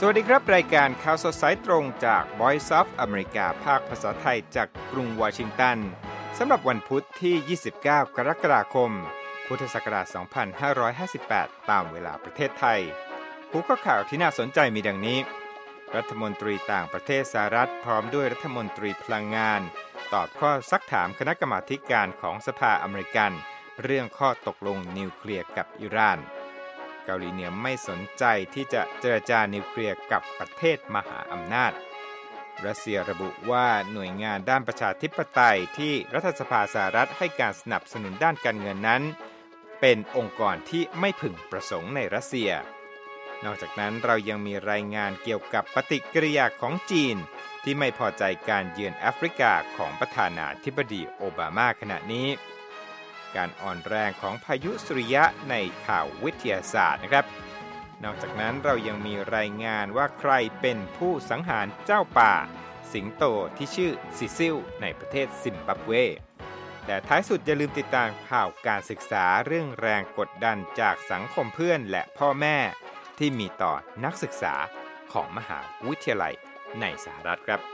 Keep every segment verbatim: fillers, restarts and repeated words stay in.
วัสดีครับรายการข่าวสดสายตรงจาก Voice of America ภาคภาษาไทยจากกรุงวอชิงตันสำหรับวันพุธที่ยี่สิบเก้ากรกฎาคมพุทธศักราชสองพันห้าร้อยห้าสิบแปดตามเวลาประเทศไทยหัวข้อข่าวที่น่าสนใจมีดังนี้รัฐมนตรีต่างประเทศสหรัฐพร้อมด้วยรัฐมนตรีพลังงานตอบข้อซักถามคณะกรรมาธิการของสภาอเมริกันเรื่องข้อตกลงนิวเคลียร์กับอิหร่านเกาหลีเหนือไม่สนใจที่จะเจรจานิวเคลียร์กับประเทศมหาอำนาจรัสเซียระบุว่าหน่วยงานด้านประชาธิปไตยที่รัฐสภาสหรัฐให้การสนับสนุนด้านการเงินนั้นเป็นองค์กรที่ไม่พึงประสงค์ในรัสเซียนอกจากนั้นเรายังมีรายงานเกี่ยวกับปฏิกิริยาของจีนที่ไม่พอใจการเยือนแอฟริกาของประธานาธิบดีโอบามาขณะนี้การอ่อนแรงของพายุสุริยะในข่าววิทยาศาสตร์นะครับนอกจากนั้นเรายังมีรายงานว่าใครเป็นผู้สังหารเจ้าป่าสิงโตที่ชื่อซิซิลในประเทศซิมบับเวและท้ายสุดอย่าลืมติดตามข่าวการศึกษาเรื่องแรงกดดันจากสังคมเพื่อนและพ่อแม่ที่มีต่อนักศึกษาของมหาวิทยาลัยในสหรัฐครับ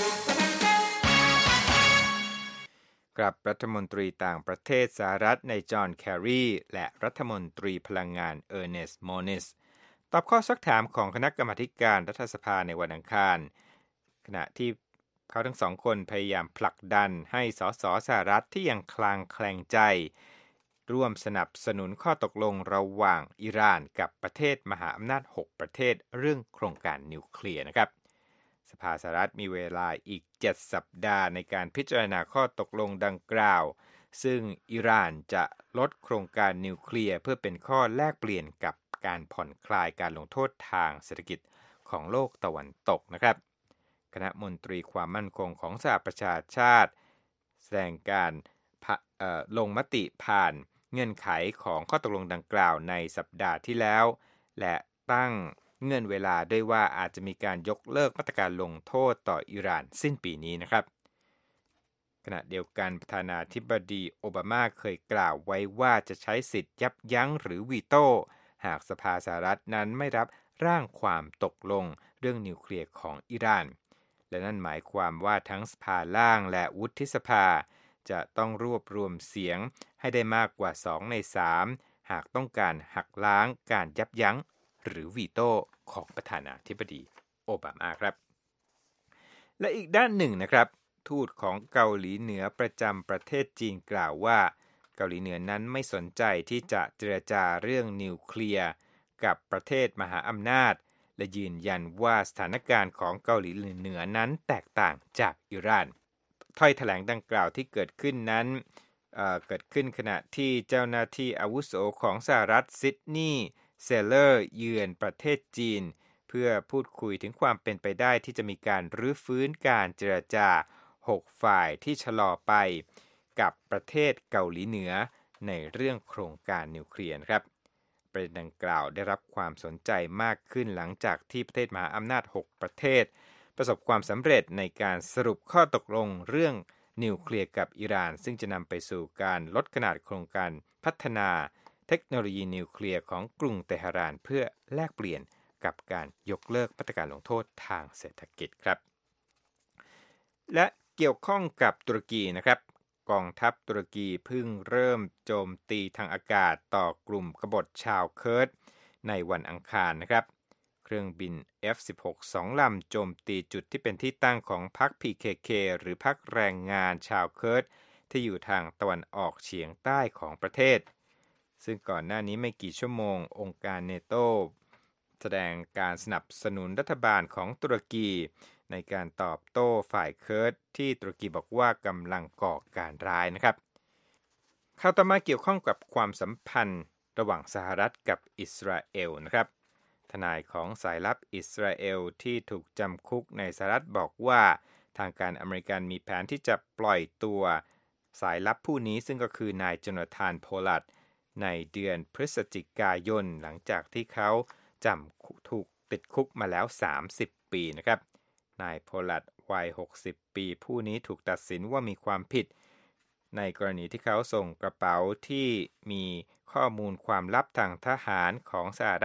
กับรัฐมนตรีต่างประเทศสหรัฐในจอห์นแครีและรัฐมนตรีพลังงานเออร์เนสต์ โมนิสตอบข้อซักถามของคณะกรรมาธิการรัฐสภาในวันอังคารขณะที่เขาทั้งสองคนพยายามผลักดันให้สสสหรัฐที่ยังคลางแคลงใจร่วมสนับสนุนข้อตกลงระหว่างอิหร่านกับประเทศมหาอำนาจหกประเทศเรื่องโครงการนิวเคลียร์นะครับสภาสหรัฐมีเวลาอีกเจ็ดสัปดาห์ในการพิจารณาข้อตกลงดังกล่าวซึ่งอิหร่านจะลดโครงการนิวเคลียร์เพื่อเป็นข้อแลกเปลี่ยนกับการผ่อนคลายการลงโทษทางเศรษฐกิจของโลกตะวันตกนะครับคณะมนตรีความมั่นคงของสหประชาชาติแสดงการลงมติผ่านเงื่อนไขของข้อตกลงดังกล่าวในสัปดาห์ที่แล้วและตั้งเงื่อนเวลาด้วยว่าอาจจะมีการยกเลิกมาตรการลงโทษต่ออิหร่านสิ้นปีนี้นะครับขณะเดียวกันประธานาธิบดีโอบามาเคยกล่าวไว้ว่าจะใช้สิทธิ์ยับยั้งหรือวีโต้หากสภาสหรัฐนั้นไม่รับร่างความตกลงเรื่องนิวเคลียร์ของอิหร่านและนั่นหมายความว่าทั้งสภาล่างและวุฒิสภาจะต้องรวบรวมเสียงให้ได้มากกว่าสองในสามหากต้องการหักล้างการยับยั้งหรือวีโต้ของประธานาธิบดีโอบามาครับและอีกด้านหนึ่งนะครับทูตของเกาหลีเหนือประจำประเทศจีนกล่าวว่าเกาหลีเหนือนั้นไม่สนใจที่จะเจรจาเรื่องนิวเคลียร์กับประเทศมหาอำนาจและยืนยันว่าสถานการณ์ของเกาหลีเหนือนั้นแตกต่างจากอิหร่านถ้อยแถลงดังกล่าวที่เกิดขึ้นนั้น เอ่อ เกิดขึ้นขณะที่เจ้าหน้าที่อาวุโสของสหรัฐซิดนีย์เซเลอร์เยือนประเทศจีนเพื่อพูดคุยถึงความเป็นไปได้ที่จะมีการรื้อฟื้นการเจรจาหกฝ่ายที่ชะลอไปกับประเทศเกาหลีเหนือในเรื่องโครงการนิวเคลียร์ครับประเด็นดังกล่าวได้รับความสนใจมากขึ้นหลังจากที่ประเทศมหาอำนาจหกประเทศประสบความสำเร็จในการสรุปข้อตกลงเรื่องนิวเคลียร์กับอิหร่านซึ่งจะนำไปสู่การลดขนาดโครงการพัฒนาเทคโนโลยีนิวเคลียร์ของกรุงเตหะรานเพื่อแลกเปลี่ยนกับการยกเลิกมาตรการลงโทษทางเศรษฐกิจครับและเกี่ยวข้องกับตุรกีนะครับกองทัพตุรกีเพิ่งเริ่มโจมตีทางอากาศต่อกลุ่มกบฏชาวเคิร์ดในวันอังคารนะครับเครื่องบิน เอฟ สิบหก สองลำโจมตีจุดที่เป็นที่ตั้งของพรรค พี เค เค หรือพรรคแรงงานชาวเคิร์ดที่อยู่ทางตะวันออกเฉียงใต้ของประเทศซึ่งก่อนหน้านี้ไม่กี่ชั่วโมงองค์การเนโตแสดงการสนับสนุนรัฐบาลของตุรกีในการตอบโต้ฝ่ายเคิร์ดที่ตุรกีบอกว่ากำลังก่อการร้ายนะครับข่าวต่อมาเกี่ยวข้องกับความสัมพันธ์ระหว่างสหรัฐกับอิสราเอลนะครับทนายของสายลับอิสราเอลที่ถูกจำคุกในสหรัฐบอกว่าทางการอเมริกันมีแผนที่จะปล่อยตัวสายลับผู้นี้ซึ่งก็คือนายโจนาธานโพลัดในเดือนพฤศจิกายนหลังจากที่เขาจำถูกติดคุกมาแล้วสามสิบปีนะครับนายโพลัดวัยหกสิบปีผู้นี้ถูกตัดสินว่ามีความผิดในกรณีที่เขาส่งกระเป๋าที่มีข้อมูลความลับทางทหารของสหรัฐ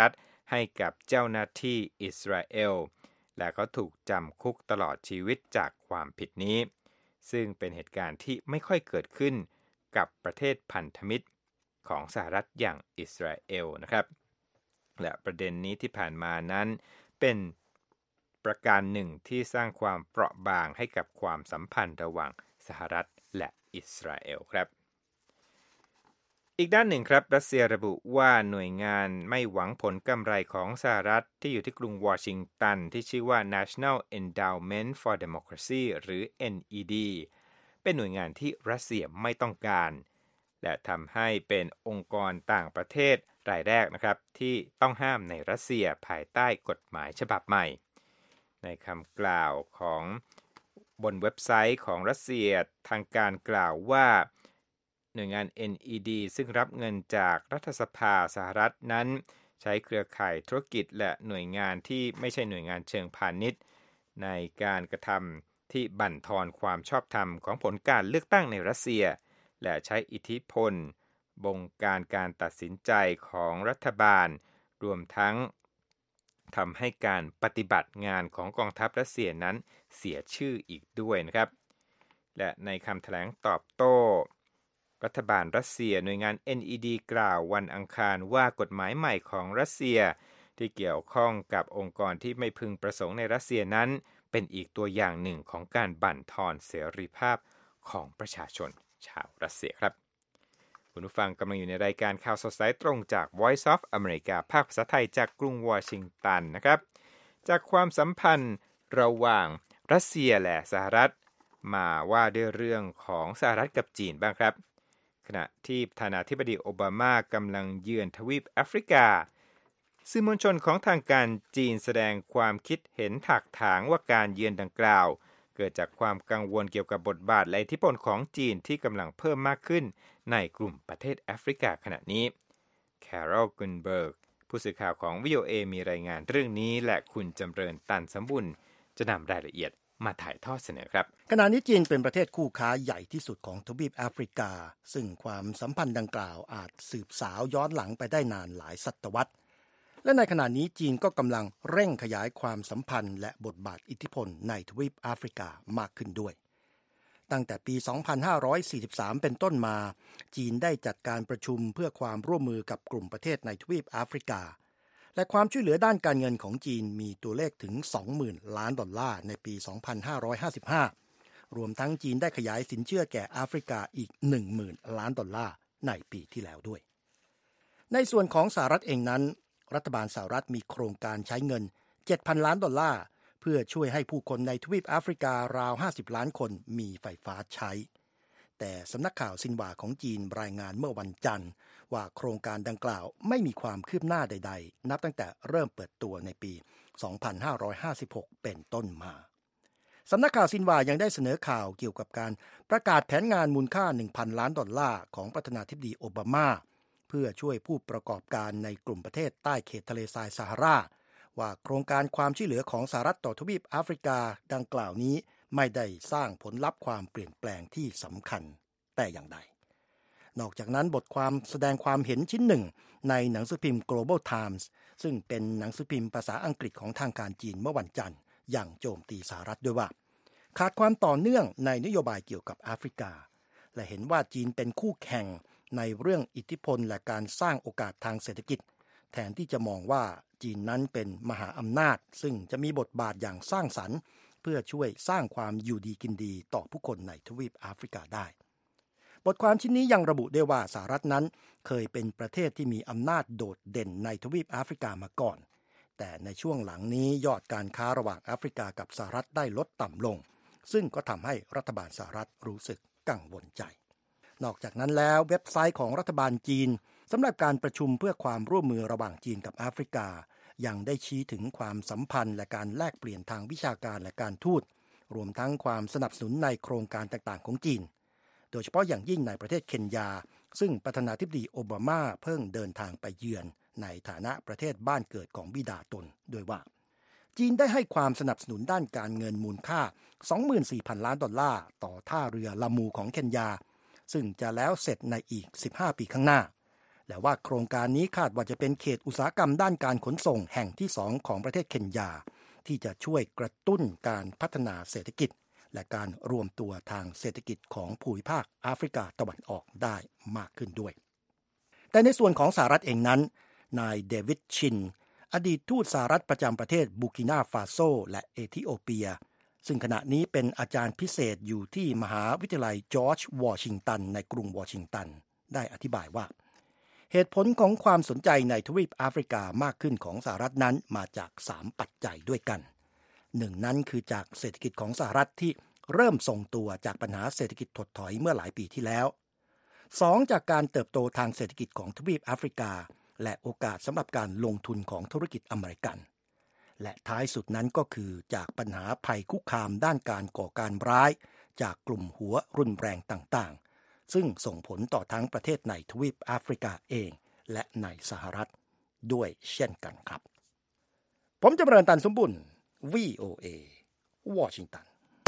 ให้กับเจ้าหน้าที่อิสราเอลและเขาถูกจำคุกตลอดชีวิตจากความผิดนี้ซึ่งเป็นเหตุการณ์ที่ไม่ค่อยเกิดขึ้นกับประเทศพันธมิตรของสหรัฐอย่างอิสราเอลนะครับและประเด็นนี้ที่ผ่านมานั้นเป็นประการหนึ่งที่สร้างความเปราะบางให้กับความสัมพันธ์ระหว่างสหรัฐและอิสราเอลครับอีกด้านหนึ่งครับรัสเซียระบุว่าหน่วยงานไม่หวังผลกำไรของสหรัฐที่อยู่ที่กรุงวอชิงตันที่ชื่อว่า National Endowment for Democracy หรือ เอ็น อี ดี เป็นหน่วยงานที่รัสเซียไม่ต้องการและทำให้เป็นองค์กรต่างประเทศรายแรกนะครับที่ต้องห้ามในรัสเซียภายใต้กฎหมายฉบับใหม่ในคำกล่าวของบนเว็บไซต์ของรัสเซียทางการกล่าวว่าหน่วยงาน เอ็น อี ดี ซึ่งรับเงินจากรัฐสภาสหรัฐนั้นใช้เครือข่ายธุรกิจและหน่วยงานที่ไม่ใช่หน่วยงานเชิงพาณิชย์ในการกระทำที่บั่นทอนความชอบธรรมของผลการเลือกตั้งในรัสเซียและใช้อิทธิพลบงการการตัดสินใจของรัฐบาลรวมทั้งทำให้การปฏิบัติงานของกองทัพรัสเซียนั้นเสียชื่ออีกด้วยนะครับและในคำแถลงตอบโต้รัฐบาลรัสเซียหน่วยงาน เอ็น อี ดี กล่าววันอังคารว่ากฎหมายใหม่ของรัสเซียที่เกี่ยวข้องกับองค์กรที่ไม่พึงประสงค์ในรัสเซียนั้นเป็นอีกตัวอย่างหนึ่งของการบั่นทอนเสรีภาพของประชาชนชาวรัสเซียครับคุณผู้ฟังกำลังอยู่ในรายการข่าวสดสายตรงจาก Voice of America ภาคภาษาไทยจากกรุงวอชิงตันนะครับจากความสัมพันธ์ระหว่างรัสเซียและสหรัฐมาว่าด้วยเรื่องของสหรัฐกับจีนบ้างครับขณะที่ประธานาธิบดีโอบามากำลังเยือนทวีปแอฟริกาสื่อมวลชนของทางการจีนแสดงความคิดเห็นถักถางว่าการเยือนดังกล่าวเกิดจากความกังวลเกี่ยวกับบทบาทและอิทธิพลของจีนที่กำลังเพิ่มมากขึ้นในกลุ่มประเทศแอฟริกาขณะนี้แคโรล กุนเบิร์กผู้สื่อข่าวของ วี โอ เอ มีรายงานเรื่องนี้และคุณจำเริญตันสมบุญจะนำรายละเอียดมาถ่ายทอดเสนอครับขณะนี้จีนเป็นประเทศคู่ค้าใหญ่ที่สุดของทวีปแอฟริกาซึ่งความสัมพันธ์ดังกล่าวอาจสืบสาวย้อนหลังไปได้นานหลายศตวรรษและในขณะนี้จีนก็กำลังเร่งขยายความสัมพันธ์และบทบาทอิทธิพลในทวีปแอฟริกามากขึ้นด้วยตั้งแต่ปี สองพันห้าร้อยสี่สิบสาม เป็นต้นมาจีนได้จัดการประชุมเพื่อความร่วมมือกับกลุ่มประเทศในทวีปแอฟริกาและความช่วยเหลือด้านการเงินของจีนมีตัวเลขถึง สองหมื่น ล้านดอลลาร์ในปี สองพันห้าร้อยห้าสิบห้ารวมทั้งจีนได้ขยายสินเชื่อแก่แอฟริกาอีก หนึ่งหมื่น ล้านดอลลาร์ในปีที่แล้วด้วยในส่วนของสหรัฐเองนั้นรัฐบาลสหรัฐมีโครงการใช้เงิน เจ็ดพัน ล้านดอลลาร์เพื่อช่วยให้ผู้คนในทวีปแอฟริการาวห้าสิบล้านคนมีไฟฟ้าใช้แต่สำนักข่าวซินหวาของจีนรายงานเมื่อวันจันทร์ว่าโครงการดังกล่าวไม่มีความคืบหน้าใดๆนับตั้งแต่เริ่มเปิดตัวในปี สองพันห้าร้อยห้าสิบหก เป็นต้นมาสำนักข่าวซินหวายังได้เสนอข่าวเกี่ยวกับการประกาศแผนงานมูลค่า หนึ่งพัน ล้านดอลลาร์ของประธานาธิบดีโอบามาเพื่อช่วยผู้ประกอบการในกลุ่มประเทศใต้เขตทะเลทรายซาฮาราว่าโครงการความช่วยเหลือของสหรัฐต่อทวีปแอฟริกาดังกล่าวนี้ไม่ได้สร้างผลลัพธ์ความเปลี่ยนแปลงที่สำคัญแต่อย่างใดนอกจากนั้นบทความแสดงความเห็นชิ้นหนึ่งในหนังสือพิมพ์ Global Times ซึ่งเป็นหนังสือพิมพ์ภาษาอังกฤษของทางการจีนเมื่อวันจันทร์อย่างโจมตีสหรัฐด้วยว่าขาดความต่อเนื่องในนโยบายเกี่ยวกับแอฟริกาและเห็นว่าจีนเป็นคู่แข่งในเรื่องอิทธิพลและการสร้างโอกาสทางเศรษฐกิจแทนที่จะมองว่าจีนนั้นเป็นมหาอำนาจซึ่งจะมีบทบาทอย่างสร้างสรรค์เพื่อช่วยสร้างความอยู่ดีกินดีต่อผู้คนในทวีปแอฟริกาได้บทความชิ้นนี้ยังระบุได้ว่าสหรัฐนั้นเคยเป็นประเทศที่มีอำนาจโดดเด่นในทวีปแอฟริกามาก่อนแต่ในช่วงหลังนี้ยอดการค้าระหว่างแอฟริกากับสหรัฐได้ลดต่ำลงซึ่งก็ทำให้รัฐบาลสหรัฐรู้สึกกังวลใจนอกจากนั้นแล้วเว็บไซต์ของรัฐบาลจีนสำหรับการประชุมเพื่อความร่วมมือระหว่างจีนกับแอฟริกายังได้ชี้ถึงความสัมพันธ์และการแลกเปลี่ยนทางวิชาการและการทูตรวมทั้งความสนับสนุนในโครงการต่างๆของจีนโดยเฉพาะอย่างยิ่งในประเทศเคนยาซึ่งประธานาธิบดีโอบามาเพิ่งเดินทางไปเยือนในฐานะประเทศบ้านเกิดของบิดาตนโดยว่าจีนได้ให้ความสนับสนุนด้านการเงินมูลค่า สองหมื่นสี่พัน ล้านดอลลาร์ต่อท่าเรือลามูของเคนยาซึ่งจะแล้วเสร็จในอีกสิบห้าปีข้างหน้าและว่าโครงการนี้คาดว่าจะเป็นเขตอุตสาหกรรมด้านการขนส่งแห่งที่สองของประเทศเคนยาที่จะช่วยกระตุ้นการพัฒนาเศรษฐกิจและการรวมตัวทางเศรษฐกิจของภูมิภาคแอฟริกาตะวันออกได้มากขึ้นด้วยแต่ในส่วนของสหรัฐเองนั้นนายเดวิดชินอดีตทูตสหรัฐประจำประเทศบูกินาฟาโซและเอธิโอเปียซึ่งขณะนี้เป็นอาจารย์พิเศษอยู่ที่มหาวิทยาลัยจอร์จวอชิงตันในกรุงวอชิงตันได้อธิบายว่าเหตุผลของความสนใจในทวีปแอฟริกามากขึ้นของสหรัฐนั้นมาจากสามปัจจัยด้วยกันหนึ่งนั้นคือจากเศรษฐกิจของสหรัฐที่เริ่มทรงตัวจากปัญหาเศรษฐกิจถดถอยเมื่อหลายปีที่แล้วสองจากการเติบโตทางเศรษฐกิจของทวีปแอฟริกาและโอกาสสำหรับการลงทุนของธุรกิจอเมริกันและท้ายสุดนั้นก็คือจากปัญหาภัยคุกคามด้านการก่อการร้ายจากกลุ่มหัวรุนแรงต่างๆซึ่งส่งผลต่อทั้งประเทศในทวีปแอฟริกาเองและในสหรัฐด้วยเช่นกันครับผมจำเริญตันสมบุญ วี โอ เอ วอชิงตัน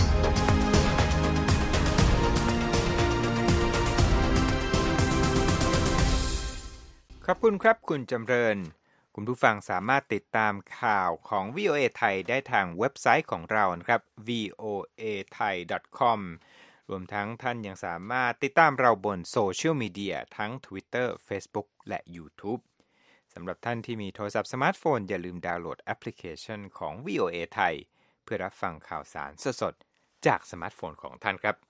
ขอบคุณครับคุณจำเริญคุณผู้ฟังสามารถติดตามข่าวของ วี โอ เอ ไทยได้ทางเว็บไซต์ของเรานะครับ วี โอ เอ ไทย ดอท คอม รวมทั้งท่านยังสามารถติดตามเราบนโซเชียลมีเดียทั้ง Twitter Facebook และ YouTube สำหรับท่านที่มีโทรศัพท์สมาร์ทโฟนอย่าลืมดาวน์โหลดแอปพลิเคชันของ วี โอ เอ ไทยเพื่อรับฟังข่าวสารสดๆจากสมาร์ทโฟนของท่านครับ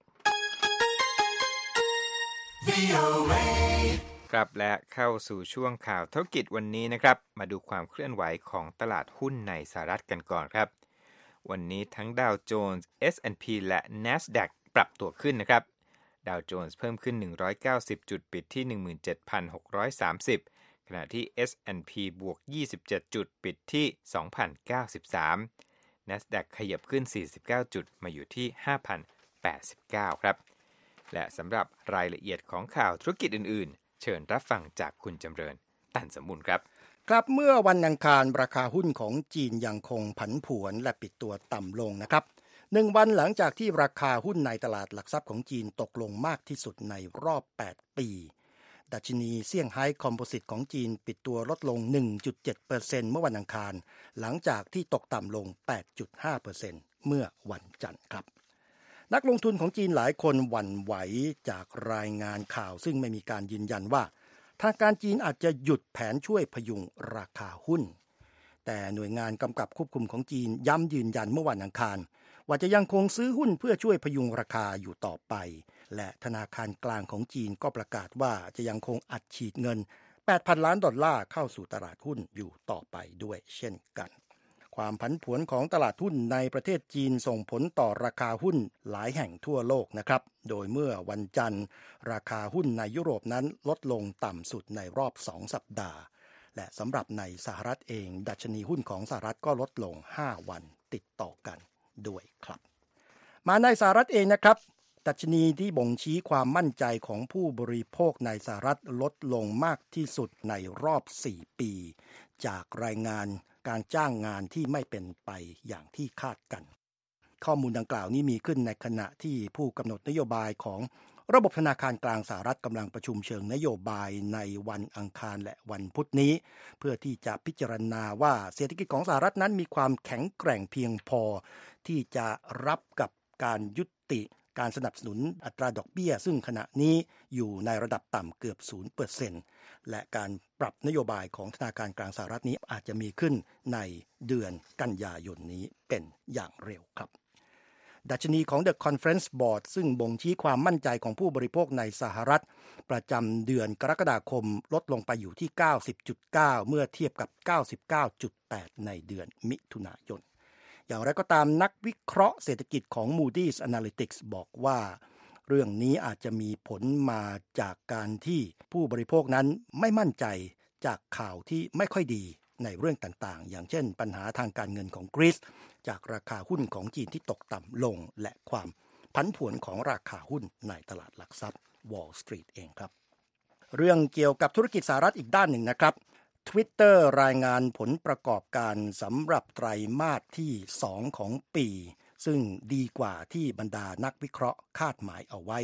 วี โอ เอ ครับและเข้าสู่ช่วงข่าวธุรกิจวันนี้นะครับมาดูความเคลื่อนไหวของตลาดหุ้นในสหรัฐกันก่อนครับวันนี้ทั้งดาวโจนส์ เอส แอนด์ พี และ NASDAQ ปรับตัวขึ้นนะครับดาวโจนส์เพิ่มขึ้นหนึ่งร้อยเก้าสิบจุดปิดที่ หนึ่งหมื่นเจ็ดพันหกร้อยสามสิบ ขณะที่ เอส แอนด์ พี บวกยี่สิบเจ็ดจุดปิดที่ สองพันเก้าสิบสาม NASDAQ ขยับขึ้นสี่สิบเก้าจุดมาอยู่ที่ ห้าพันแปดสิบเก้า ครับและสำหรับรายละเอียดของข่าวธุรกิจอื่นๆเชิญรับฟังจากคุณจำเริญตันสมบูรณ์ครับครับเมื่อวันอังคารราคาหุ้นของจีนยังคงผันผวนและปิดตัวต่ำลงนะครับหนึ่งวันหลังจากที่ราคาหุ้นในตลาดหลักทรัพย์ของจีนตกลงมากที่สุดในรอบแปดปีดัชนีเซี่ยงไฮ้คอมโพสิตของจีนปิดตัวลดลง หนึ่งจุดเจ็ดเปอร์เซ็นต์ เมื่อวันอังคารหลังจากที่ตกต่ำลง แปดจุดห้าเปอร์เซ็นต์ เมื่อวันจันทร์ครับนักลงทุนของจีนหลายคนหวั่นไหวจากรายงานข่าวซึ่งไม่มีการยืนยันว่าทางการจีนอาจจะหยุดแผนช่วยพยุงราคาหุ้นแต่หน่วยงานกำกับควบคุมของจีนย้ำยืนยันเมื่อวันอังคารว่าจะยังคงซื้อหุ้นเพื่อช่วยพยุงราคาอยู่ต่อไปและธนาคารกลางของจีนก็ประกาศว่าจะยังคงอัดฉีดเงิน แปดพันล้านดอลลาร์เข้าสู่ตลาดหุ้นอยู่ต่อไปด้วยเช่นกันความผันผวนของตลาดหุ้นในประเทศจีนส่งผลต่อราคาหุ้นหลายแห่งทั่วโลกนะครับโดยเมื่อวันจันทร์ราคาหุ้นในยุโรปนั้นลดลงต่ำสุดในรอบสองสัปดาห์และสำหรับในสหรัฐเองดัชนีหุ้นของสหรัฐก็ลดลงห้าวันติดต่อกันด้วยครับมาในสหรัฐเองนะครับดัชนีที่บ่งชี้ความมั่นใจของผู้บริโภคในสหรัฐลดลงมากที่สุดในรอบสี่ปีจากรายงานการจ้างงานที่ไม่เป็นไปอย่างที่คาดกันข้อมูลดังกล่าวนี้มีขึ้นในขณะที่ผู้กำหนดนโยบายของระบบธนาคารกลางสหรัฐกำลังประชุมเชิงนโยบายในวันอังคารและวันพุธนี้เพื่อที่จะพิจารณาว่าเศรษฐกิจของสหรัฐนั้นมีความแข็งแกร่งเพียงพอที่จะรับกับการยุติการสนับสนุนอัตราดอกเบี้ยซึ่งขณะนี้อยู่ในระดับต่ำเกือบ ศูนย์เปอร์เซ็นต์ และการปรับนโยบายของธนาคารกลางสหรัฐนี้อาจจะมีขึ้นในเดือนกันยายนนี้เป็นอย่างเร็วครับดัชนีของ The Conference Board ซึ่งบ่งชี้ความมั่นใจของผู้บริโภคในสหรัฐประจำเดือนกรกฎาคมลดลงไปอยู่ที่ เก้าสิบจุดเก้า เมื่อเทียบกับ เก้าสิบเก้าจุดแปด ในเดือนมิถุนายนอย่างไรก็ตามนักวิเคราะห์เศรษฐกิจของ Moody's Analytics บอกว่าเรื่องนี้อาจจะมีผลมาจากการที่ผู้บริโภคนั้นไม่มั่นใจจากข่าวที่ไม่ค่อยดีในเรื่องต่างๆอย่างเช่นปัญหาทางการเงินของกรีซจากราคาหุ้นของจีนที่ตกต่ำลงและความผันผวนของราคาหุ้นในตลาดหลักทรัพย์ Wall Street เองครับเรื่องเกี่ยวกับธุรกิจสหรัฐอีกด้านหนึ่งนะครับ Twitter รายงานผลประกอบการสำหรับไตรมาสที่สองของปีซึ่งดีกว่าที่บรรดานักวิเคราะห์คาดหมายเอาไว้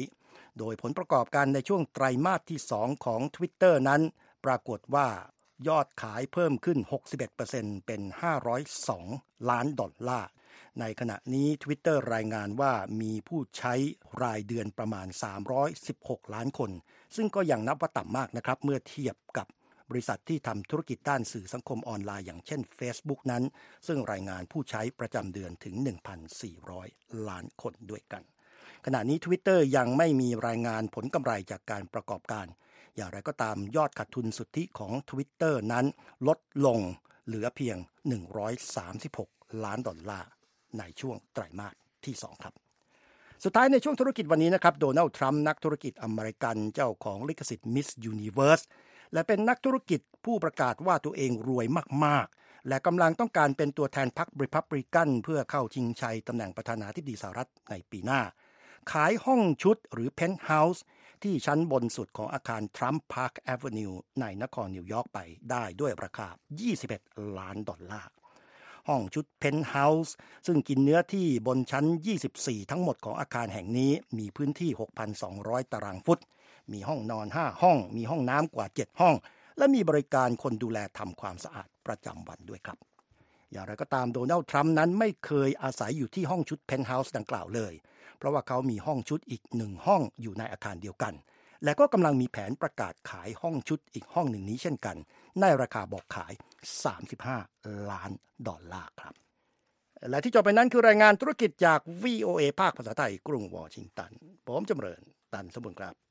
โดยผลประกอบการในช่วงไตรมาสที่สองของ Twitter นั้นปรากฏว่ายอดขายเพิ่มขึ้น หกสิบเอ็ดเปอร์เซ็นต์ เป็นห้าร้อยสองล้านดอลลาร์ในขณะนี้ Twitter รายงานว่ามีผู้ใช้รายเดือนประมาณสามร้อยสิบหกล้านคนซึ่งก็ยังนับว่าต่ำมากนะครับเมื่อเทียบกับบริษัทที่ทำธุรกิจด้านสื่อสังคมออนไลน์อย่างเช่น Facebook นั้นซึ่งรายงานผู้ใช้ประจำเดือนถึง หนึ่งพันสี่ร้อยล้านคนด้วยกันขณะนี้ Twitter ยังไม่มีรายงานผลกำไรจากการประกอบการอย่างไรก็ตามยอดขาดทุนสุทธิของ Twitter นั้นลดลงเหลือเพียงหนึ่งร้อยสามสิบหกล้านดอลลาร์ในช่วงไตรมาสที่สองครับสุดท้ายในช่วงธุรกิจวันนี้นะครับโดนัลด์ทรัมป์นักธุรกิจอเมริกันเจ้าของลิขสิทธิ์ Miss Universe และเป็นนักธุรกิจผู้ประกาศว่าตัวเองรวยมากๆและกำลังต้องการเป็นตัวแทนพรรครีพับลิกันเพื่อเข้าชิงชัยตำแหน่งประธานาธิบดีสหรัฐในปีหน้าขายห้องชุดหรือ Penthouse ที่ชั้นบนสุดของอาคาร Trump Park Avenue ในนครนิวยอร์กไปได้ด้วยราคายี่สิบเอ็ดล้านดอลลาร์ห้องชุด Penthouse ซึ่งกินเนื้อที่บนชั้นยี่สิบสี่ทั้งหมดของอาคารแห่งนี้มีพื้นที่ หกพันสองร้อย ตารางฟุตมีห้องนอนห้าห้องมีห้องน้ำกว่าเจ็ดห้องและมีบริการคนดูแลทำความสะอาดประจำวันด้วยครับอย่างไรก็ตามโดนัลด์ทรัมป์นั้นไม่เคยอาศัยอยู่ที่ห้องชุด Penthouse ดังกล่าวเลยเพราะว่าเขามีห้องชุดอีกหนึ่งห้องอยู่ในอาคารเดียวกันและก็กำลังมีแผนประกาศขายห้องชุดอีกห้องหนึ่งนี้เช่นกันในราคาบอกขายสามสิบห้าล้านดอลลาร์ครับและที่จบไปนั้นคือรายงานธุรกิจจาก วี โอ เอ ภาคภาษาไทยกรุงวอชิงตันผมจำเริญตันสมบูรณ์ครับ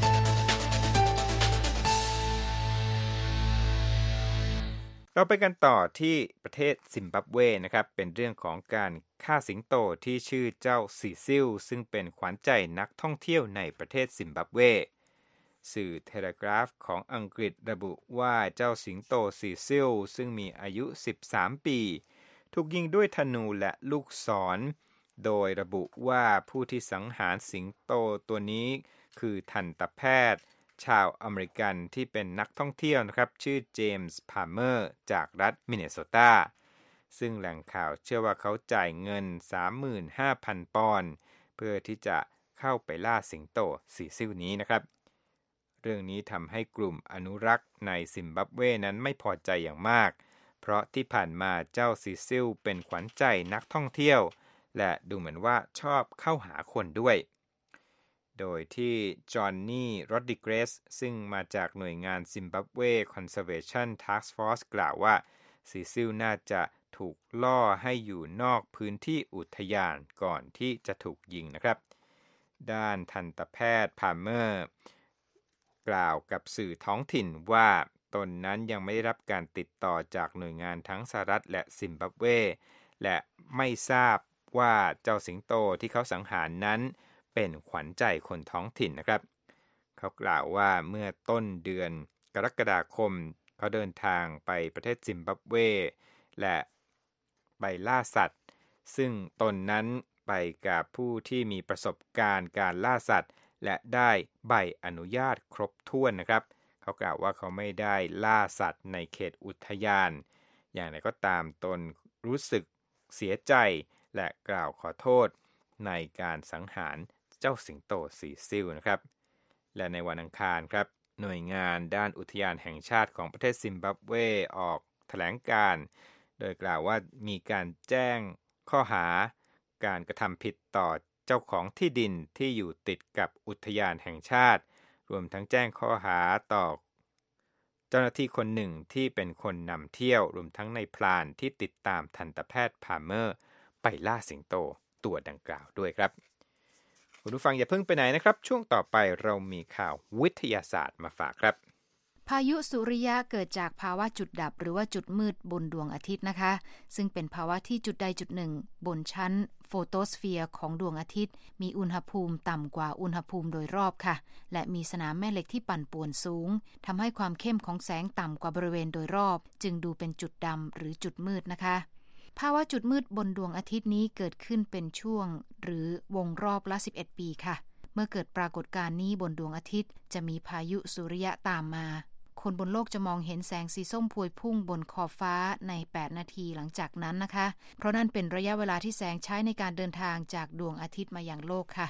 เราไปกันต่อที่ประเทศซิมบับเวนะครับเป็นเรื่องของการฆ่าสิงโตที่ชื่อเจ้าซีซิลซึ่งเป็นขวัญใจนักท่องเที่ยวในประเทศซิมบับเวสื่อเทเลกราฟของอังกฤษระบุว่าเจ้าสิงโตซีซิลซึ่งมีอายุสิบสามปีถูกยิงด้วยธนูและลูกศรโดยระบุว่าผู้ที่สังหารสิงโตตัวนี้คือทันตแพทย์ชาวอเมริกันที่เป็นนักท่องเที่ยวนะครับชื่อเจมส์พาร์เมอร์จากรัฐมินนิโซตาซึ่งแหล่งข่าวเชื่อว่าเขาจ่ายเงิน สามหมื่นห้าพัน ปอนด์เพื่อที่จะเข้าไปล่าสิงโตซีซิลนี้นะครับเรื่องนี้ทำให้กลุ่มอนุรักษ์ในซิมบับเวนั้นไม่พอใจอย่างมากเพราะที่ผ่านมาเจ้าซีซิลเป็นขวัญใจนักท่องเที่ยวและดูเหมือนว่าชอบเข้าหาคนด้วยโดยที่จอห์นนี่โรดริเกสซึ่งมาจากหน่วยงาน Zimbabwe Conservation Task Force กล่าวว่าซีซิลน่าจะถูกล่อให้อยู่นอกพื้นที่อุทยานก่อนที่จะถูกยิงนะครับด้านทันตแพทย์พาร์เมอร์กล่าวกับสื่อท้องถิ่นว่าตนนั้นยังไม่ได้รับการติดต่อจากหน่วยงานทั้งสหรัฐและซิมบับเวและไม่ทราบว่าเจ้าสิงโตที่เขาสังหารนั้นเป็นขวัญใจคนท้องถิ่นนะครับเขากล่าวว่าเมื่อต้นเดือนกรกฎาคมเขาเดินทางไปประเทศซิมบับเวและไปล่าสัตว์ซึ่งตนนั้นไปกับผู้ที่มีประสบการณ์การล่าสัตว์และได้ใบอนุญาตครบถ้วนนะครับเขากล่าวว่าเขาไม่ได้ล่าสัตว์ในเขตอุทยานอย่างไรก็ตามตนรู้สึกเสียใจและกล่าวขอโทษในการสังหารเจ้าสิงโตซีซิลนะครับและในวันอังคารครับหน่วยงานด้านอุทยานแห่งชาติของประเทศซิมบับเวออกแถลงการณ์โดยกล่าวว่ามีการแจ้งข้อหาการกระทำผิดต่อเจ้าของที่ดินที่อยู่ติดกับอุทยานแห่งชาติรวมทั้งแจ้งข้อหาต่อเจ้าหน้าที่คนหนึ่งที่เป็นคนนำเที่ยวรวมทั้งในพลานที่ติดตามทันตแพทย์พาร์เมอร์ไปล่าสิงโตตัวดังกล่าวด้วยครับคุณผู้ฟังอย่าเพิ่งไปไหนนะครับช่วงต่อไปเรามีข่าววิทยาศาสตร์มาฝากครับพายุสุริยะเกิดจากภาวะจุดดับหรือว่าจุดมืดบนดวงอาทิตย์นะคะซึ่งเป็นภาวะที่จุดใดจุดหนึ่งบนชั้นโฟโตสเฟียร์ของดวงอาทิตย์มีอุณหภูมิต่ำกว่าอุณหภูมิโดยรอบค่ะและมีสนามแม่เหล็กที่ปั่นป่วนสูงทำให้ความเข้มของแสงต่ำกว่าบริเวณโดยรอบจึงดูเป็นจุดดำหรือจุดมืดนะคะภาวะจุดมืดบนดวงอาทิตย์นี้เกิดขึ้นเป็นช่วงหรือวงรอบละสิบเอ็ดปีค่ะเมื่อเกิดปรากฏการณ์นี้บนดวงอาทิตย์จะมีพายุสุริยะตามมาคนบนโลกจะมองเห็นแสงสีส้มพวยพุ่งบนขอบฟ้าในแปดนาทีหลังจากนั้นนะคะเพราะนั่นเป็นระยะเวลาที่แสงใช้ในการเดินทางจากดวงอาทิตย์มายังโลกค่ะ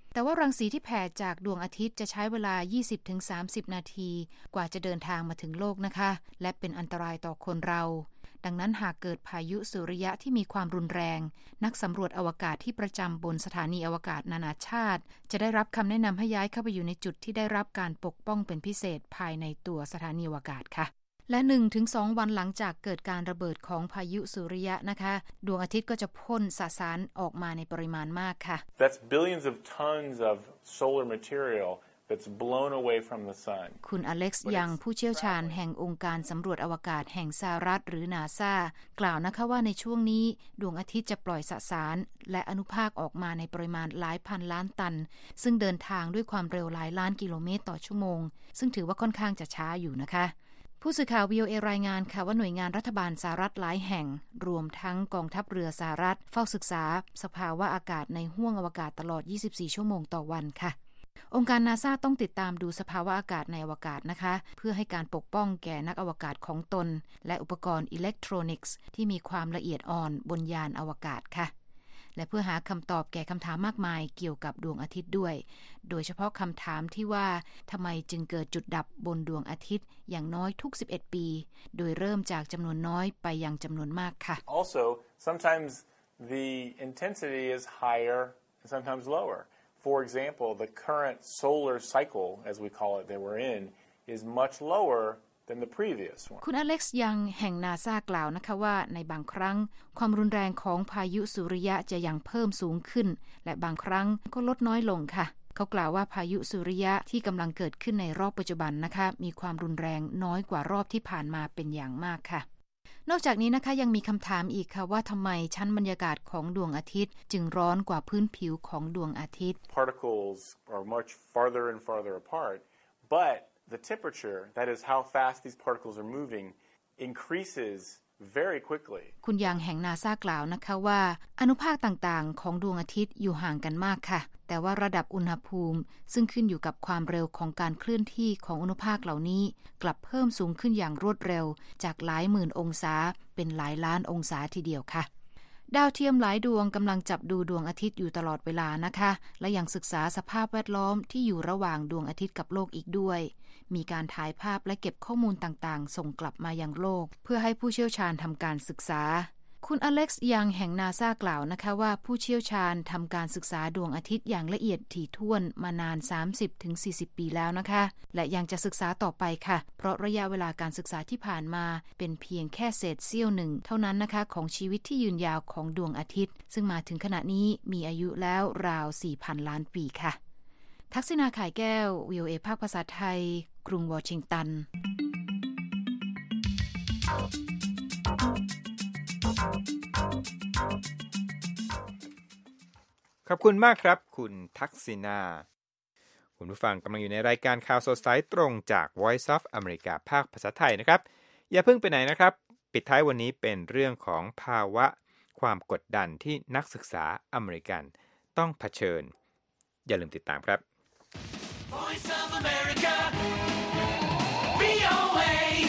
แต่ว่ารังสีที่แผ่จากดวงอาทิตย์จะใช้เวลา ยี่สิบถึงสามสิบ นาทีกว่าจะเดินทางมาถึงโลกนะคะและเป็นอันตรายต่อคนเราดังนั้นหากเกิดพายุสุริยะที่มีความรุนแรงนักสำรวจอวกาศที่ประจำบนสถานีอวกาศนานาชาติจะได้รับคำแนะนำให้ย้ายเข้าไปอยู่ในจุดที่ได้รับการปกป้องเป็นพิเศษภายในตัวสถานีอวกาศค่ะและ หนึ่งถึงสอง วันหลังจากเกิดการระเบิดของพายุสุริยะนะคะดวงอาทิตย์ก็จะพ่นสสารออกมาในปริมาณมากค่ะ That's billions of tons of solar material that's blown away from the sun คุณอเล็กซ์ยังผู้เชี่ยวชาญแห่งองค์การสำรวจอวกาศแห่งสหรัฐหรือ NASA กล่าวนะคะว่าในช่วงนี้ดวงอาทิตย์จะปล่อยสสารและอนุภาคออกมาในปริมาณหลายพันล้านตันซึ่งเดินทางด้วยความเร็วหลายล้านกิโลเมตรต่อชั่วโมงซึ่งถือว่าค่อนข้างจะช้าอยู่นะคะผู้สื่อข่าว วี โอ เอ รายงานค่ะว่าหน่วยงานรัฐบาลสหรัฐหลายแห่งรวมทั้งกองทัพเรือสหรัฐเฝ้าศึกษาสภาวะอากาศในห้วงอวกาศตลอดยี่สิบสี่ชั่วโมงต่อวันค่ะองค์การ NASA ต้องติดตามดูสภาวะอากาศในอวกาศนะคะเพื่อให้การปกป้องแก่นักอวกาศของตนและอุปกรณ์อิเล็กทรอนิกส์ที่มีความละเอียดอ่อนบนยานอวกาศค่ะและเพื่อหาคำตอบแก่คำถามมากมายเกี่ยวกับดวงอาทิตย์ด้วยโดยเฉพาะคำถามที่ว่าทำไมจึงเกิดจุดดับบนดวงอาทิตย์อย่างน้อยทุกสิบเอ็ดปีโดยเริ่มจากจำนวนน้อยไปยังจำนวนมากค่ะ Also sometimes the intensity is higher and sometimes lower For example the current solar cycle as we call it that we're in is much lowerคุณอเล็กซ์ยังแห่ง NASA กล่าวนะคะว่าในบางครั้งความรุนแรงของพายุสุริยะจะยังเพิ่มสูงขึ้นและบางครั้งก็ลดน้อยลงค่ะเขากล่าวว่าพายุสุริยะที่กำลังเกิดขึ้นในรอบปัจจุบันนะคะมีความรุนแรงน้อยกว่ารอบที่ผ่านมาเป็นอย่างมากค่ะนอกจากนี้นะคะยังมีคำถามอีกค่ะว่าทำไมชั้นบรรยากาศของดวงอาทิตย์จึงร้อนกว่าพื้นผิวของดวงอาทิตย์ Particles are much farther and farther apart but the temperature, that is how fast these particles are moving, increases very quickly. คุณยังแห่ง NASA กล่าวนะคะว่าอนุภาคต่างๆของดวงอาทิตย์อยู่ห่างกันมากค่ะแต่ว่าระดับอุณหภูมิซึ่งขึ้นอยู่กับความเร็วของการเคลื่อนที่ของอนุภาคเหล่านี้กลับเพิ่มสูงขึ้นอย่างรวดเร็วจากหลายหมื่นองศาเป็นหลายล้านองศาทีเดียวค่ะดาวเทียมหลายดวงกำลังจับดูดวงอาทิตย์อยู่ตลอดเวลานะคะและยังศึกษาสภาพแวดล้อมที่อยู่ระหว่างดวงอาทิตย์กับโลกอีกด้วยมีการถ่ายภาพและเก็บข้อมูลต่างๆส่งกลับมายังโลกเพื่อให้ผู้เชี่ยวชาญทำการศึกษาคุณอเล็กซ์ยังแห่ง NASA กล่าวนะคะว่าผู้เชี่ยวชาญทำการศึกษาดวงอาทิตย์อย่างละเอียดถี่ถ้วนมานาน สามสิบถึงสี่สิบ ปีแล้วนะคะและยังจะศึกษาต่อไปค่ะเพราะระยะเวลาการศึกษาที่ผ่านมาเป็นเพียงแค่เศษเสี้ยวหนึ่งเท่านั้นนะคะของชีวิตที่ยืนยาวของดวงอาทิตย์ซึ่งมาถึงขณะนี้มีอายุแล้วราว สี่พัน ล้านปีค่ะทักษิณาข่ายแก้ว วี โอ เอ ภาคภาษาไทยกรุงวอชิงตันขอบคุณมากครับคุณทักษิณาคุณผู้ฟังกำลังอยู่ในรายการข่าวสดสายตรงจาก Voice of America ภาคภาษาไทยนะครับอย่าเพิ่งไปไหนนะครับปิดท้ายวันนี้เป็นเรื่องของภาวะความกดดันที่นักศึกษาอเมริกันต้องเผชิญอย่าลืมติดตามครับ Voice of America วี โอ เอ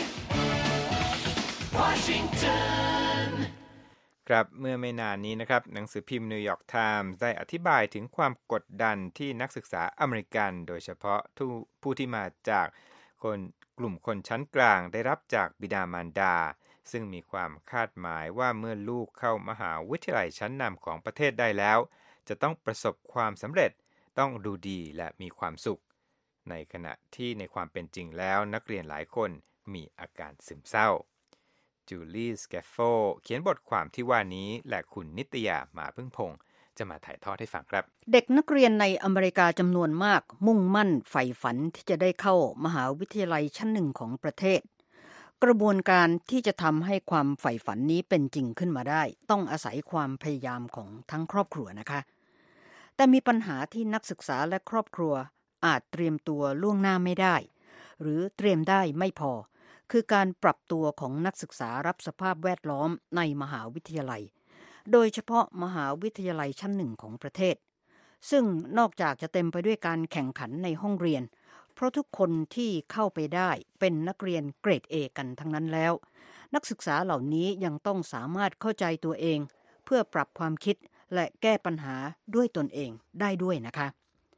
Washington ครับเมื่อไม่นานนี้นะครับหนังสือพิมพ์นิวยอร์กไทมส์ได้อธิบายถึงความกดดันที่นักศึกษาอเมริกันโดยเฉพาะผู้ที่มาจากคนกลุ่มคนชั้นกลางได้รับจากบิดามารดาซึ่งมีความคาดหมายว่าเมื่อลูกเข้ามหาวิทยาลัยชั้นนำของประเทศได้แล้วจะต้องประสบความสำเร็จต้องดูดีและมีความสุขในขณะที่ในความเป็นจริงแล้วนักเรียนหลายคนมีอาการซึมเศร้าจูลี่สแกฟโฟเขียนบทความที่ว่านี้และคุณนิตยามาพึ่งพงษ์จะมาถ่ายทอดให้ฟังครับเด็กนักเรียนในอเมริกาจำนวนมากมุ่งมั่นใฝ่ฝันที่จะได้เข้ามหาวิทยาลัยชั้นหนึ่งของประเทศกระบวนการที่จะทำให้ความใฝ่ฝันนี้เป็นจริงขึ้นมาได้ต้องอาศัยความพยายามของทั้งครอบครัวนะคะแต่มีปัญหาที่นักศึกษาและครอบครัวอาจเตรียมตัวล่วงหน้าไม่ได้หรือเตรียมได้ไม่พอคือการปรับตัวของนักศึกษารับสภาพแวดล้อมในมหาวิทยาลัยโดยเฉพาะมหาวิทยาลัยชั้นหนึ่งของประเทศซึ่งนอกจากจะเต็มไปด้วยการแข่งขันในห้องเรียนเพราะทุกคนที่เข้าไปได้เป็นนักเรียนเกรด A กันทั้งนั้นแล้วนักศึกษาเหล่านี้ยังต้องสามารถเข้าใจตัวเองเพื่อปรับความคิดและแก้ปัญหาด้วยตนเองได้ด้วยนะคะ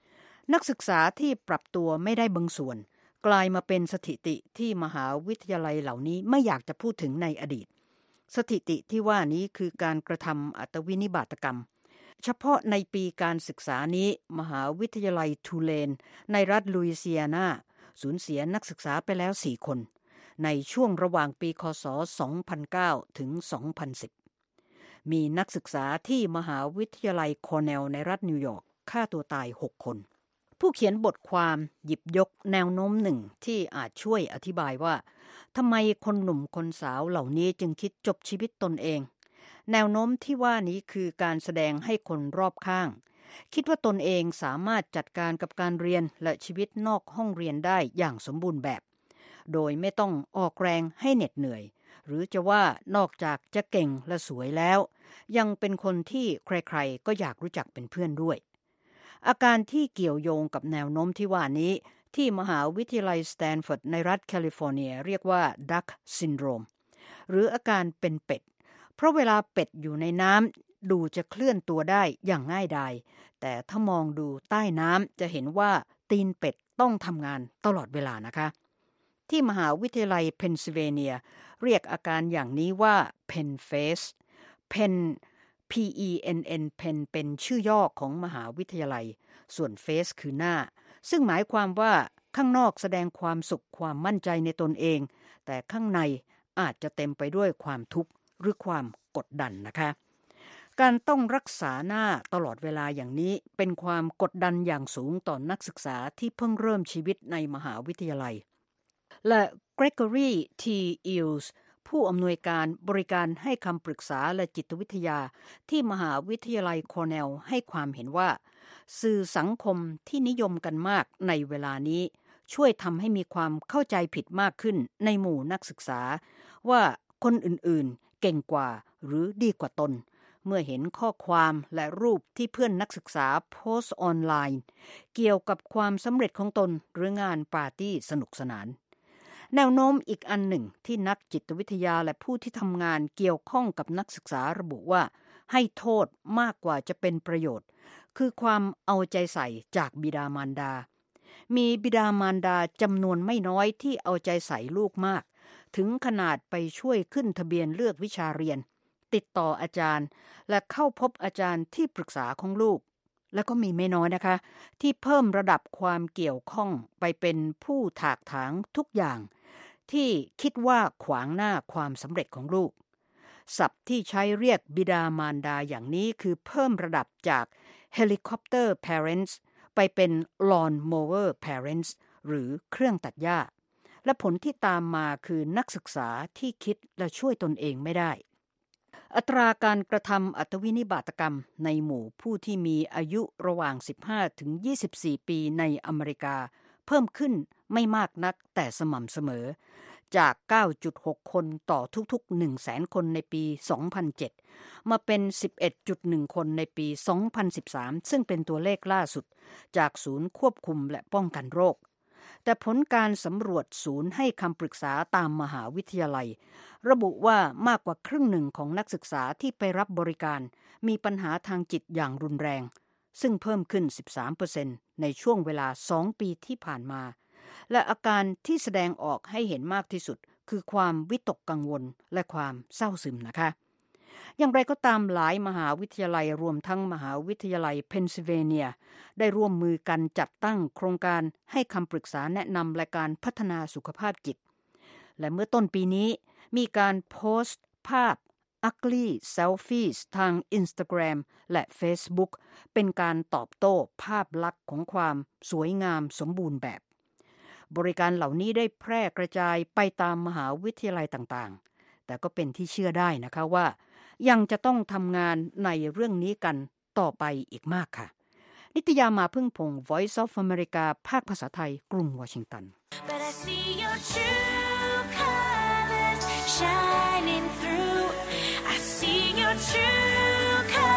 นักศึกษาที่ปรับตัวไม่ได้บางส่วนกลายมาเป็นสถิติที่มหาวิทยาลัยเหล่านี้ไม่อยากจะพูดถึงในอดีตสถิติที่ว่านี้คือการกระทำอัตวินิบาตกรรมเฉพาะในปีการศึกษานี้มหาวิทยาลัยทูเลนในรัฐลุยเซียนาสูญเสียนักศึกษาไปแล้วสี่คนในช่วงระหว่างปีค.ศ. สองพันเก้า ถึง สองพันสิบมีนักศึกษาที่มหาวิทยาลัยคอร์เนลในรัฐนิวยอร์กฆ่าตัวตายหกคนผู้เขียนบทความหยิบยกแนวโน้มหนึ่งที่อาจช่วยอธิบายว่าทำไมคนหนุ่มคนสาวเหล่านี้จึงคิดจบชีวิตตนเองแนวโน้มที่ว่านี้คือการแสดงให้คนรอบข้างคิดว่าตนเองสามารถจัดการกับการเรียนและชีวิตนอกห้องเรียนได้อย่างสมบูรณ์แบบโดยไม่ต้องออกแรงให้เหน็ดเหนื่อยหรือจะว่านอกจากจะเก่งและสวยแล้วยังเป็นคนที่ใครๆก็อยากรู้จักเป็นเพื่อนด้วยอาการที่เกี่ยวโยงกับแนวโน้มที่ว่านี้ที่มหาวิทยาลัยสแตนฟอร์ดในรัฐแคลิฟอร์เนียเรียกว่าดักซินโดรมหรืออาการเป็นเป็ดเพราะเวลาเป็ดอยู่ในน้ำดูจะเคลื่อนตัวได้อย่างง่ายดายแต่ถ้ามองดูใต้น้ำจะเห็นว่าตีนเป็ดต้องทำงานตลอดเวลานะคะที่มหาวิทยาลัยเพนซิลเวเนียเรียกอาการอย่างนี้ว่าเพนเฟสเพน P E N N เพนเป็นชื่อย่อของมหาวิทยาลัยส่วนเฟสคือหน้าซึ่งหมายความว่าข้างนอกแสดงความสุขความมั่นใจในตนเองแต่ข้างในอาจจะเต็มไปด้วยความทุกข์หรือความกดดันนะคะการต้องรักษาหน้าตลอดเวลาอย่างนี้เป็นความกดดันอย่างสูงต่อนักศึกษาที่เพิ่งเริ่มชีวิตในมหาวิทยาลัยและเกรกอรีทีอิลส์ผู้อำนวยการบริการให้คำปรึกษาและจิตวิทยาที่มหาวิทยาลัยคอร์เนลให้ความเห็นว่าสื่อสังคมที่นิยมกันมากในเวลานี้ช่วยทำให้มีความเข้าใจผิดมากขึ้นในหมู่นักศึกษาว่าคนอื่นๆเก่งกว่าหรือดีกว่าตนเมื่อเห็นข้อความและรูปที่เพื่อนนักศึกษาโพสต์ออนไลน์เกี่ยวกับความสำเร็จของตนหรืองานปาร์ตี้สนุกสนานแนวโน้มอีกอันหนึ่งที่นักจิตวิทยาและผู้ที่ทำงานเกี่ยวข้องกับนักศึกษาระบุว่าให้โทษมากกว่าจะเป็นประโยชน์คือความเอาใจใส่จากบิดามารดามีบิดามารดาจำนวนไม่น้อยที่เอาใจใส่ลูกมากถึงขนาดไปช่วยขึ้นทะเบียนเลือกวิชาเรียนติดต่ออาจารย์และเข้าพบอาจารย์ที่ปรึกษาของลูกแล้วก็มีไม่น้อยนะคะที่เพิ่มระดับความเกี่ยวข้องไปเป็นผู้ถากถางทุกอย่างที่คิดว่าขวางหน้าความสำเร็จของลูกศัพท์ที่ใช้เรียกบิดามารดาอย่างนี้คือเพิ่มระดับจาก helicopter parents ไปเป็น lawn mower parents หรือเครื่องตัดหญ้าและผลที่ตามมาคือนักศึกษาที่คิดและช่วยตนเองไม่ได้อัตราการกระทำอัตวินิบาตกรรมในหมู่ผู้ที่มีอายุระหว่าง สิบห้าถึงยี่สิบสี่ ปีในอเมริกาเพิ่มขึ้นไม่มากนักแต่สม่ำเสมอจาก เก้าจุดหก คนต่อทุกๆ หนึ่งแสน คนในปี สองพันเจ็ด มาเป็น สิบเอ็ดจุดหนึ่ง คนในปี สองพันสิบสาม ซึ่งเป็นตัวเลขล่าสุดจากศูนย์ควบคุมและป้องกันโรคแต่ผลการสำรวจศูนย์ให้คำปรึกษาตามมหาวิทยาลัยระบุว่ามากกว่าครึ่งหนึ่งของนักศึกษาที่ไปรับบริการมีปัญหาทางจิตอย่างรุนแรงซึ่งเพิ่มขึ้น สิบสามเปอร์เซ็นต์ ในช่วงเวลาสองปีที่ผ่านมาและอาการที่แสดงออกให้เห็นมากที่สุดคือความวิตกกังวลและความเศร้าซึมนะคะอย่างไรก็ตามหลายมหาวิทยาลัยรวมทั้งมหาวิทยาลัยเพนซิลเวเนียได้ร่วมมือกันจัดตั้งโครงการให้คำปรึกษาแนะนำและการพัฒนาสุขภาพจิตและเมื่อต้นปีนี้มีการโพสต์ภาพ Ugly Selfies ทาง Instagram และ Facebook เป็นการตอบโต้ภาพลักษณ์ของความสวยงามสมบูรณ์แบบบริการเหล่านี้ได้แพร่กระจายไปตามมหาวิทยาลัยต่างๆแต่ก็เป็นที่เชื่อได้นะคะว่ายังจะต้องทำงานในเรื่องนี้กันต่อไปอีกมากค่ะนิตยามาพึ่งพงศ์ Voice of America ภาคภาษาไทยกรุงวอชิงตัน But I see your true colors shining through I see your true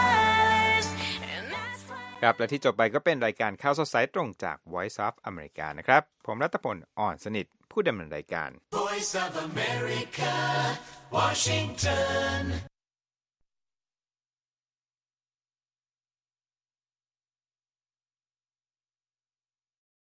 colors ครับและที่จบไปก็เป็นรายการข่าวสดสายตรงจาก Voice of America นะครับผมรัตพลอ่อนสนิทผู้ดำเนินรายการ Voice of America Washington